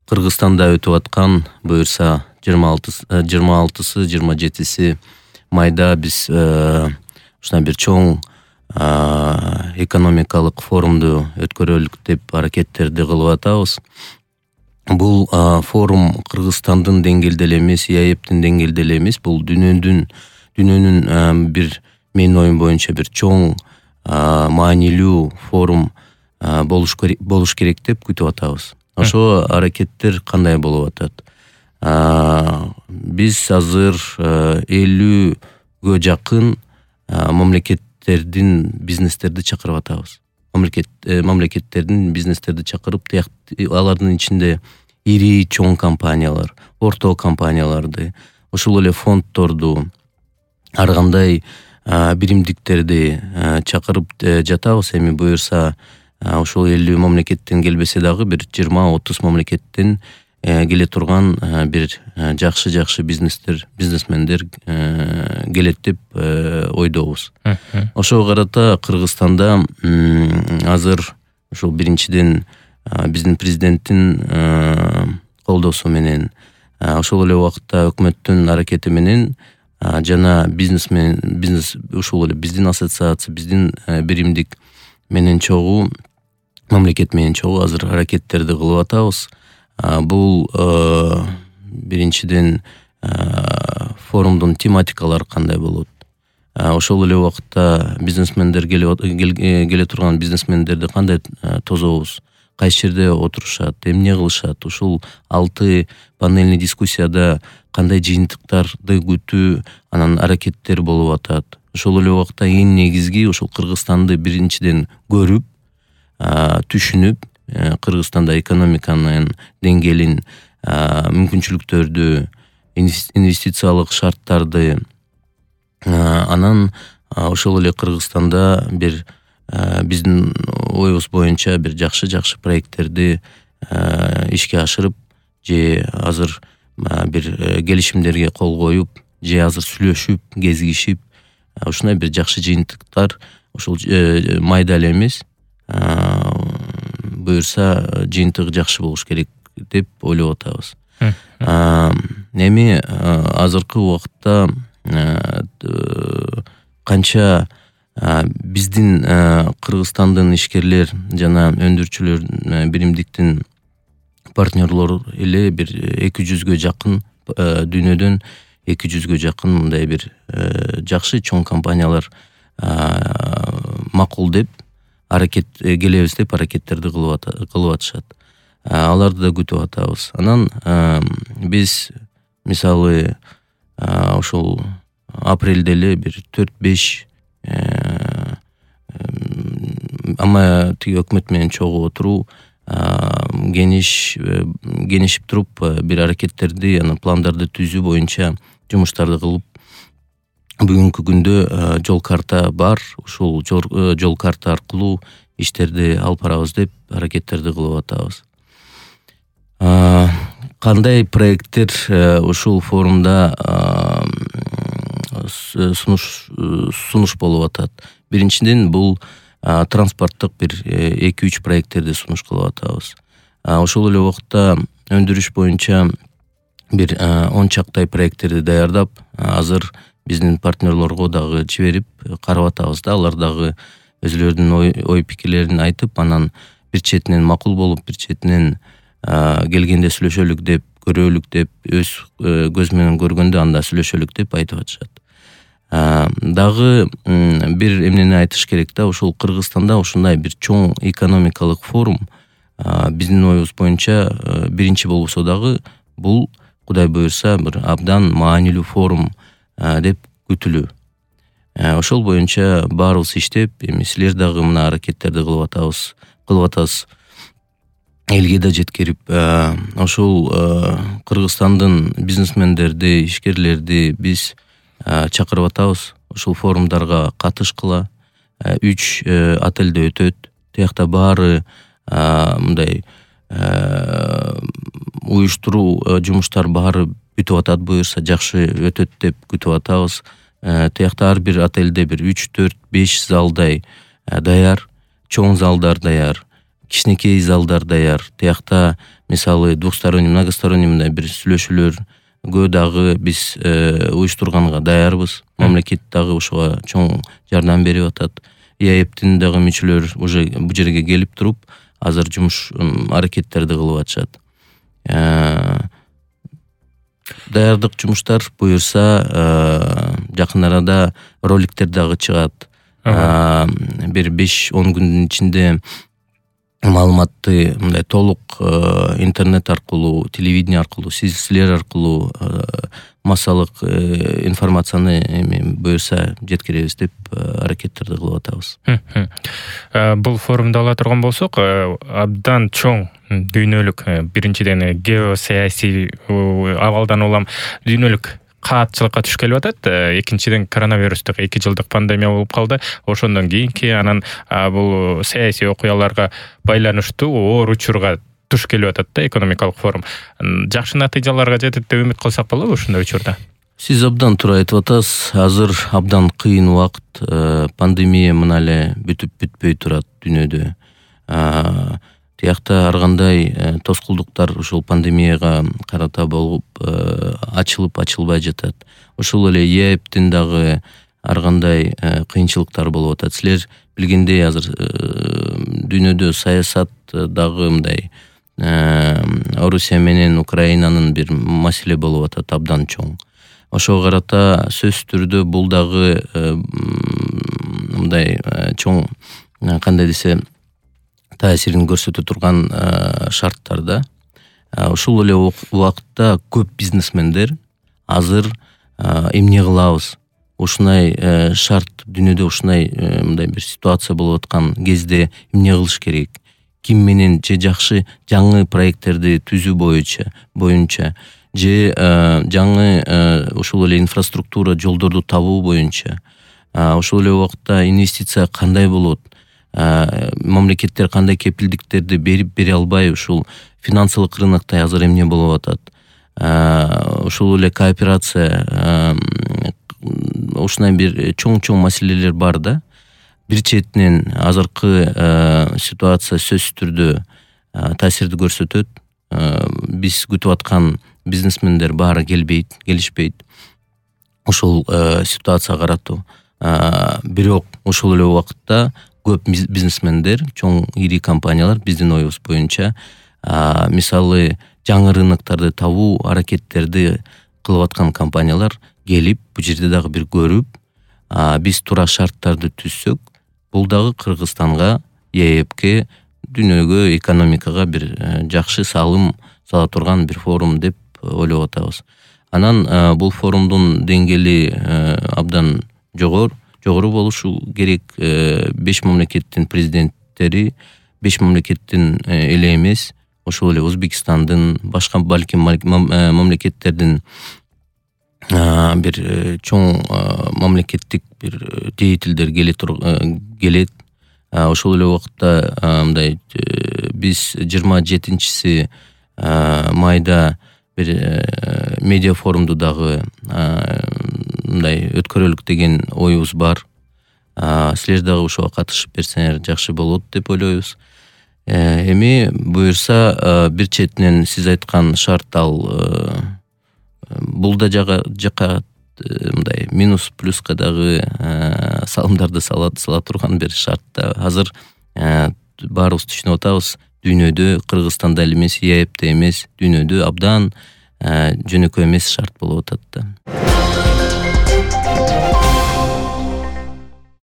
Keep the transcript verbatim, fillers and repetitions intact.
Кыргызстанда өтүп аткан буюрса жыйырма алтысы жыйырма жетиси майда биз ушундай бир чоң экономикалык форумду өткөрөлүк деп аракеттерди кылып атабыз. Бул форум Кыргызстандын деңгээлде эле эмес, ИАЭПтин деңгээлде эле эмес, бул дүйнөнүн дүйнөнүн бир менин оюм боюнча бир чоң маанилүү форум болуш керек деп күтүп атабыз. Ошо аракеттер кандай болуп атат? Биз азыр элүүгө жакын мамлекеттердин бизнестерди чакырып атабыз. Мамлекеттердин бизнестерди чакырып, алардын ичинде ири чоң компаниялар, орто компанияларды, ошол эле фонддорду, ар кандай биримдиктерди чакырып жатабыз. Эми буюрса ошол элүү мамлекеттен келбесе дагы бир жыйырма отуз мамлекеттен келе турган бир жакшы жакшы бизнестер, бизнесмендер келет деп ойдобуз. Ошого карата Кыргызстанда азыр ошол биринчиден биздин президенттин колдоосу менен, ошол эле убакытта өкмөттүн аракети менен жана бизнесмен бизнес ушул эле биздин ассоциация, биздин биримдик менен чогуу, мамлекет менен чогуу азыр аракеттерди кылып атабыз. Бул биринчиден форумдун тематикалары кандай болот? Ошол эле убакытта бизнесмендер келе турган бизнесмендерди кандай тособуз? Кайсы жерде отурушат, эмне кылышат? Ушул алты панельный дискуссияда кандай жыйынтыктарды күтүү, анан аракеттер болуп атат. Ошол эле убакытта эң негизги ошол Кыргызстанды биринчиден көрүп, түшүнүп, Кыргызстанда экономиканын деңгээлин, мүмкүнчүлүктөрдү, инвестициялык шарттарды, анан ошол эле Кыргызстанда бир биздин оюбуз боюнча бир жакшы-жакшы проекттерди ишке ашырып, же азыр бир келишимдерге кол коюп, же азыр сүйлөшүп, кезигишип, ушундай бир жакшы жыйынтыктар ошол майда эле эмес, буюрса жыйынтыгы жакшы болуш керек деп ойлоп атабыз. Эми азыркы убакытта канча биздин Кыргызстандын ишкерлер жана өндүрүүчүлөр биримдиктин партнерлору эле бир эки жүзгө жакын, дүйнөдөн эки жүзгө жакын мындай бир жакшы чоң компаниялар макул деп аракет келебиз деп аракеттерди кылып атышат. Аларды да күтүп атабыз. Анан биз мисалы ошол апрелде эле бир төрт беш ама тиги өкмөт менен чогуу отуруу, гениш генишип туруп бир аракеттерди, анан пландарды түзүү боюнча жумуштарды кылып, бүгүнкү күндө жол карта бар. Ушул жол карта аркылуу иштерди алып барабыз деп аракеттерди кылып атабыз. Кандай проекттер ушул форумда сунуш болуп атат? Биринчиден бул транспорттук бир эки үч проекттерди сунуш кылып атабыз. Ошол эле убакытта өндүрүш боюнча бир он чактай проекттерди даярдап, азыр биздин партнерлорго дагы жиберип карап атабыз да, алар дагы өзүлөрүнүн ой пикирлерин айтып, анан бир четинен макул болуп, бир четинен келгенде сүйлөшөлүк деп, көрөлүк деп, өз көз менен көргөндө анда сүйлөшөлүк деп айтып атышат. Дагы бир эмнени айтыш керек да, ошол Кыргызстанда ушундай бир чоң экономикалык форум биздин оюбуз боюнча биринчи болбосо дагы бул Кудай буйрса бир абдан маанилүү форум деп күтүлүү. Ошол боюнча баарыбыз иштеп, эми силер дагы мына аракеттерди кылып атабыз, кылып атасыз. Элге да жеткирип, ошол Кыргызстандын бизнесмендерди, ишкерлерди биз чакырып атабыз. Ошол форумдарга катышкыла. Үч отелде өтөт. Тиякта баары мындай уюштуруу жумуштар баары бүтүп атат, буюрса жакшы өтөт деп күтүп атабыз. Тиякта ар бир отелде бир үч төрт беш залдай даяр, чоң залдар даяр, кичинекей залдар даяр. Тиякта мисалы двухсторонний, многосторонний мындай бир сүйлөшүүлөргө дагы биз уюштурганга даярбыз. Мамлекет дагы ушуга чоң жардам берип атат. ИАЭПтин дагы мүчөлөр уже бу жерге келип туруп, азыр жумуш аракеттерди кылып атышат. Даярдык жумуштар буюрса жакын арада роликтер дагы чыгат. Бир беш он күндүн ичинде маалыматты мындай толук интернет аркылуу, телевидение аркылуу, силер аркылуу массалык информацияны эми буюрса жеткиребиз деп аракеттерди кылып атабыз. Бул форумду ала турган болсок, абдан чоң дүйнөлүк, биринчиден геосаясий абалдан улам дүйнөлүк каатчылыкка туш келип атат. Экинчиден коронавирустук эки жылдык пандемия болуп калды. Ошондон кийинки анан бул саясий окуяларга байланыштуу оор учурга туш келип атат да экономикалык форум. Жакшы натыйжаларга жетет деп үмүт кылсак болобу ушундай учурда? Сиз абдан туура айтып атасыз. Азыр абдан кыйын убакыт, пандемия мына эле бүтүп бүтпөй турат дүйнөдө. Тиякта ар кандай тоскулдуктар ушул пандемияга карата болуп ачылып ачылбай жатат. Ошол эле ИАЭПтин дагы ар кандай кыйынчылыктар болуп атат. Силер билгендей азыр дүйнөдө саясат дагы мындай Орусия менен Украинанын бир маселе болуп атат абдан чоң. Ошого карата сөзсүз түрдө бул дагы мындай чоң кандай десе таасирин көрсөтө турган шарттарда. Ушул эле убакытта көп бизнесмендер азыр эмне кылабыз? Ушундай шарт дүйнөдө ушундай мындай бир ситуация болуп аткан кезде эмне кылыш керек? Ким менен же жакшы жаңы проекттерди түзүү боюнча боюнча же жаңы ушул эле инфраструктура жолдорду табуу боюнча, ошол эле убакытта инвестиция кандай болот? Мамлекеттер кандай кепилдиктерди берип бере албай ушул финансылык рынокто азыр эмне болуп атат? Ушул эле кооперация, ушундай бир чоң-чоң маселелер бар да. Бир четинен азыркы ситуация сөзсүз түрдө таасирди көрсөтөт. Биз күтүп аткан бизнесмендер баары келбейт, келишпейт. Ушул ситуацияга каратуу. Бирок ошол эле убакытта көп бизнесмендер, чоң ири компаниялар биздин оюбуз боюнча мисалы жаңы рыноктарды табуу аракеттерди кылып аткан компаниялар келип бу жерде дагы бир көрүп, биз туура шарттарды түзсөк, бул дагы Кыргызстанга, ИАЭПке, дүйнөгө, экономикага бир жакшы салым сала турган бир форум деп ойлоп атабыз. Анан бул форумдун деңгээли абдан жогору, жогору болушу керек. Беш мамлекеттин президенттери, беш мамлекеттин эле эмес, ошол эле Өзбекстандын, башка балким мамлекеттердин бир чоң мамлекеттик бир деятелдер келет. Ошол эле убакытта мындай биз жыйырма жетинчиси майда бир медиа форумду дагы мындай өткөрөлүк деген оюбуз бар. Силер дагы ошого катышып берсеңер жакшы болот деп ойлойбуз. Эми буюрса бир четинен сиз айткан шарт ал бул да жака мындай минус плюска дагы салымдарды сала турган бир шартта. Азыр баарыбыз түшүнүп атабыз, дүйнөдө Кыргызстанда эле эмес, ИАЭПте эмес, дүйнөдө абдан жөнөкөй эмес шарт болуп атат да.